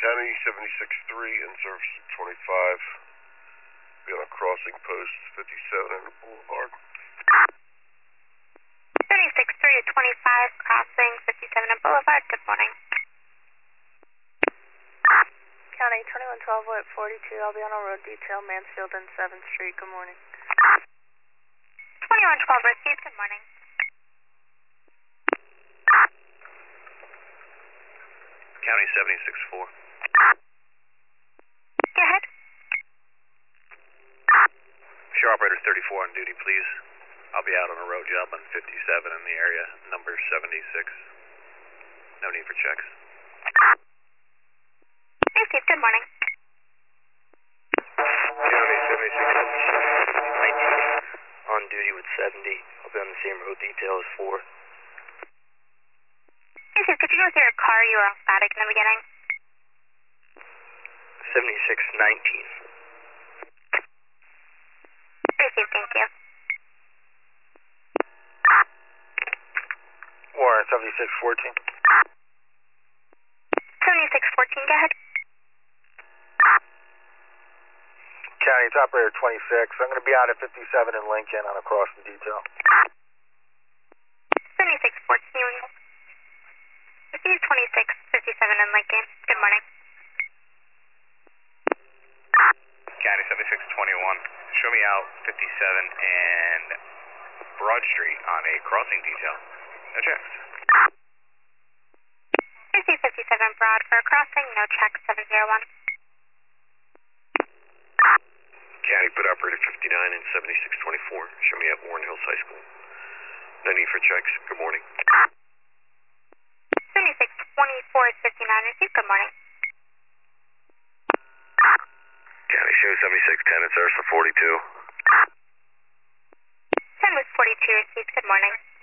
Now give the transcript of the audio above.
County 76-3 in service 25. Be on a crossing post 57 in the boulevard. 76-3 at 25, crossing 57 in Boulevard. Good morning. County 2112 at 42. I'll be on a road detail, Mansfield and 7th Street. Good morning. 2112 received. Good morning. County 76-4. Go ahead. Shore operator 34 on duty, please. I'll be out on a road job on 57 in the area, number 76. No need for checks. Received. Good morning. County 76-19 on duty with 70. I'll be on the same road detail as 4. Received. Could you go through your car? You were on static in the beginning. 76-19. Received. Thank you. Warren 76-14. 76-14. Go ahead. County, it's operator 26. I'm going to be out at 57 in Lincoln on a crossing detail. 76-14. Received. 26-57 in Lincoln. Good morning. County 76-21. Show me out 57 and Broad Street on a crossing detail. No checks. Received. 57 Broad for a crossing. No checks. 701. County put operator 59 and 76-24. Show me at Warren Hills High School. No need for checks. Good morning. 76-24 is 59 received. Good morning. County show 76-10 in service 42. 10 was 42 received. Good morning.